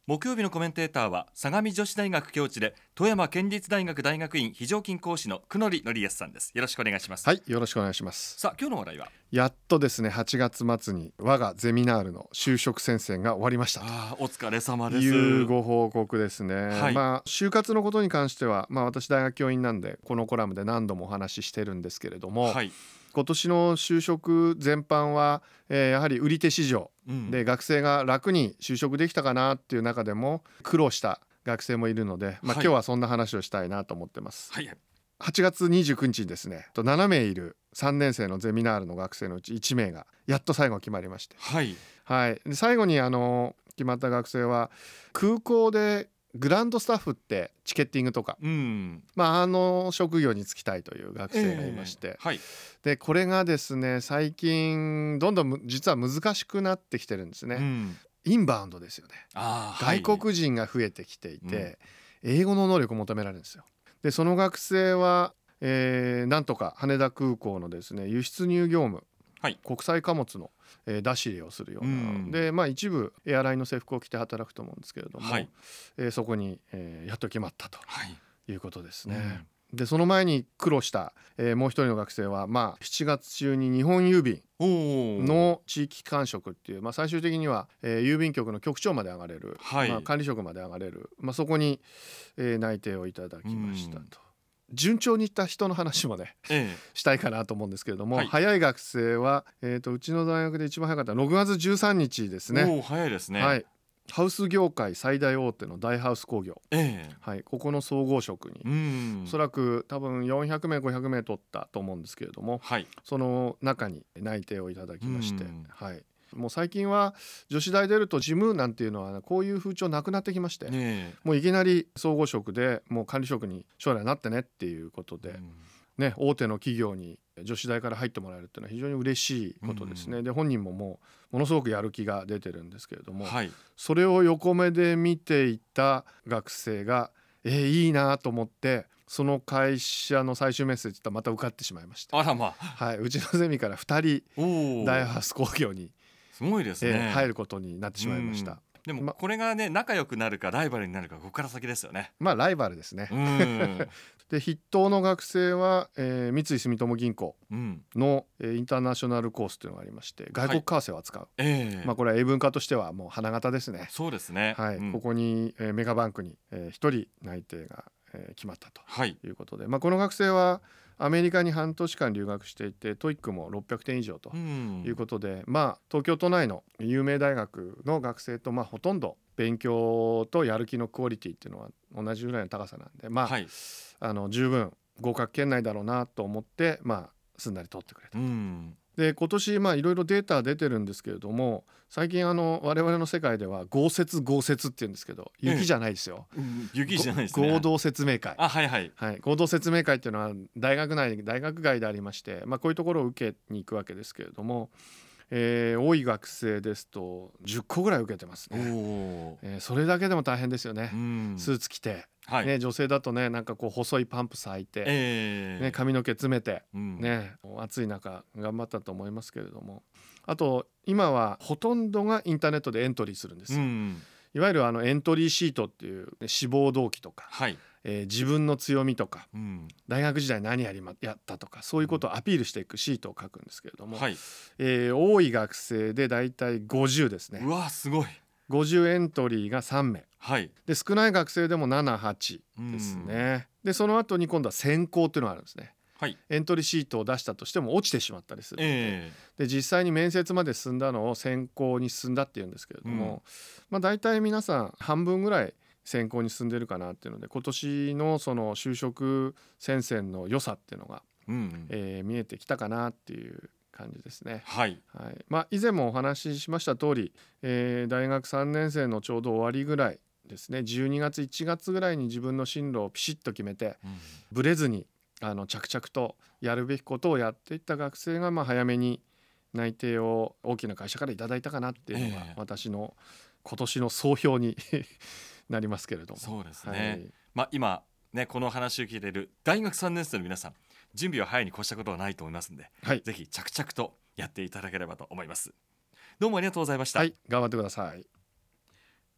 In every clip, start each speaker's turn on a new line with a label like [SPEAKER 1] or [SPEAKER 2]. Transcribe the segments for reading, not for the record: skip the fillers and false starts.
[SPEAKER 1] 木曜日のコメンテーターは相模女子大学教授で富山県立大学大学院非常勤講師の久典則康さんです。よろしくお願いします。
[SPEAKER 2] はい、よろしくお願いします。
[SPEAKER 1] さあ今日の話題は
[SPEAKER 2] やっとですね、8月末に我がゼミナールの就職宣言が終わりましたと
[SPEAKER 1] お疲れ様です
[SPEAKER 2] いうご報告ですね。
[SPEAKER 1] はい、
[SPEAKER 2] 就活のことに関しては、私大学教員なんでこのコラムで何度もお話ししてるんですけれども、
[SPEAKER 1] はい、
[SPEAKER 2] 今年の就職全般は、やはり売り手市場で学生が楽に就職できたかなっていう中でも苦労した学生もいるので、今日はそんな話をしたいなと思ってます。
[SPEAKER 1] はい、
[SPEAKER 2] 8月29日にですね、7名いる3年生のゼミナールの学生のうち1名がやっと最後決まりまして、で最後に決まった学生は空港でグランドスタッフってチケッティングとか、職業に就きたいという学生がいまして、でこれがですね最近どんどん実は難しくなってきてるんですね。インバウンドですよね。外国人が増えてきていて、英語の能力を求められるんですよ。でその学生は、なんとか羽田空港のですね輸出入業務、国際貨物の、出し入れをするようなで、一部エアラインの制服を着て働くと思うんですけれども、そこに、やっと決まったということですね。でその前に苦労した、もう一人の学生は、7月中に日本郵便の地域管職っていう、最終的には、郵便局の局長まで上がれる、管理職まで上がれる、そこに、内定をいただきましたと。順調にいった人の話もね、したいかなと思うんですけれども、早い学生は、うちの大学で一番早かった6月13日ですね。
[SPEAKER 1] 早いですね。
[SPEAKER 2] ハウス業界最大大手の大ハウス工業、ここの総合職におそらく多分400名500名取ったと思うんですけれども、その中に内定をいただきまして、もう最近は女子大出ると事務なんていうのはこういう風潮なくなってきまして、もういきなり総合職でもう管理職に将来なってねっていうことで、大手の企業に女子大から入ってもらえるっていうのは非常に嬉しいことですね。で本人もものすごくやる気が出てるんですけれども、それを横目で見ていた学生がいいなと思ってその会社の最終面接とまた受かってしまいました。うちのゼミから2人大ハウス工業に
[SPEAKER 1] すごいですね、
[SPEAKER 2] 入ることになってしまいました。
[SPEAKER 1] でもこれがね仲良くなるかライバルになるかここから先ですよね。
[SPEAKER 2] ライバルですね。で筆頭の学生は、三井住友銀行の、インターナショナルコースというのがありまして、外国為替を扱う、これは英文化としてはもう花形ですね。
[SPEAKER 1] そうですね。
[SPEAKER 2] ここに、メガバンクに、1人内定が、決まったということで、この学生はアメリカに半年間留学していて TOEIC も600点以上ということで、東京都内の有名大学の学生とほとんど勉強とやる気のクオリティっていうのは同じぐらいの高さなんで、十分合格圏内だろうなと思って、すんなり通ってくれたと。で今年いろいろデータ出てるんですけれども、最近我々の世界では豪雪って言うんですけど、雪じゃないですよ。
[SPEAKER 1] 雪じゃないですね。
[SPEAKER 2] 合同説明会。合同説明会っていうのは大学外でありまして、こういうところを受けに行くわけですけれども、多い学生ですと10個ぐらい受けてますね。それだけでも大変ですよね。スーツ着て、女性だとねなんかこう細いパンプス履いて、髪の毛詰めて、暑い中頑張ったと思いますけれども、あと今はほとんどがインターネットでエントリーするんですよ。いわゆるエントリーシートっていう志望動機とか、自分の強みとか、大学時代何やったとか、そういうことをアピールしていくシートを書くんですけれども、多い学生でだいたい50ですね。
[SPEAKER 1] うわすごい。
[SPEAKER 2] 50エントリーが3名、で少ない学生でも7、8ですね。でその後に今度は選考っていうのがあるんですね。エントリーシートを出したとしても落ちてしまったりするので、実際に面接まで進んだのを選考に進んだっていうんですけれども、だいたい皆さん半分ぐらい選考に進んでるかなっていうので、今年のその就職戦線の良さっていうのが、見えてきたかなっていう感じですね。以前もお話ししました通り、大学3年生のちょうど終わりぐらいですね、12月1月ぐらいに自分の進路をピシッと決めて、ブレずに着々とやるべきことをやっていった学生が早めに内定を大きな会社からいただいたかなっていうのが私の今年の総評になりますけれども。
[SPEAKER 1] そうですね。今ねこの話を聞いている大学3年生の皆さん、準備は早いに越したことはないと思いますので、ぜひ着々とやっていただければと思います。どうもありがとうございました。
[SPEAKER 2] 頑張ってください。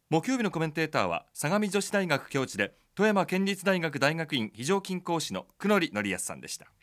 [SPEAKER 1] 木曜日のコメンテーターは相模女子大学教授で富山県立大学大学院非常勤講師の久典則康さんでした。